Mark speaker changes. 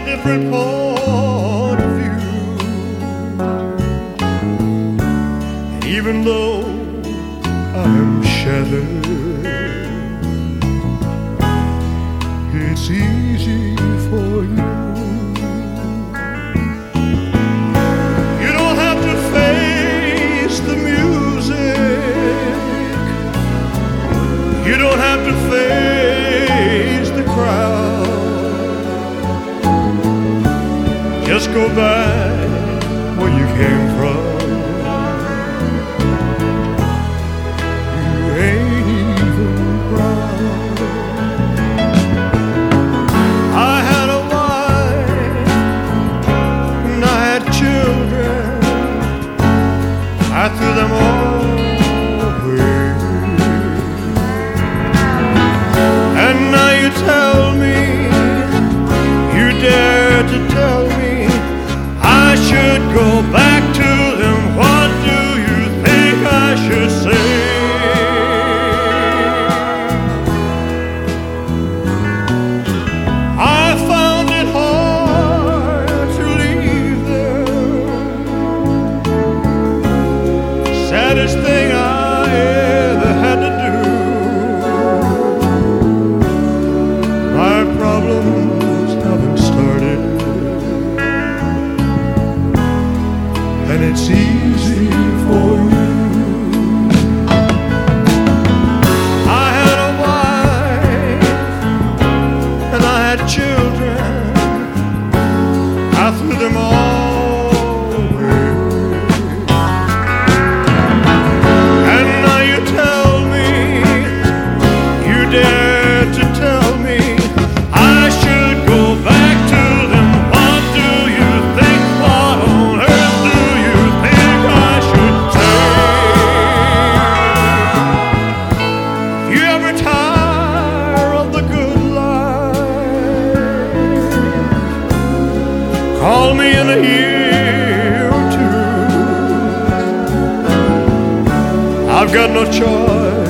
Speaker 1: different point of view. And even though I am shattered, it's easy for you. You don't have to face the music. You don't have to face the crowd. Just go back where you came from. You ain't even proud. I had a wife and I had children. I threw them all away. And now you tell me, you dare to tell me I should go back to them. What do you think I should say? I found it hard to leave them. Saddest thing I ever had to do. My problems haven't started, and it's easy for you. I had a wife and I had children. I threw them all away. And now you tell me, you dare to tell me I should go back to them. What do you think? What on earth do you think I should say? If you ever tire of the good life, call me in a year or two. I've got no choice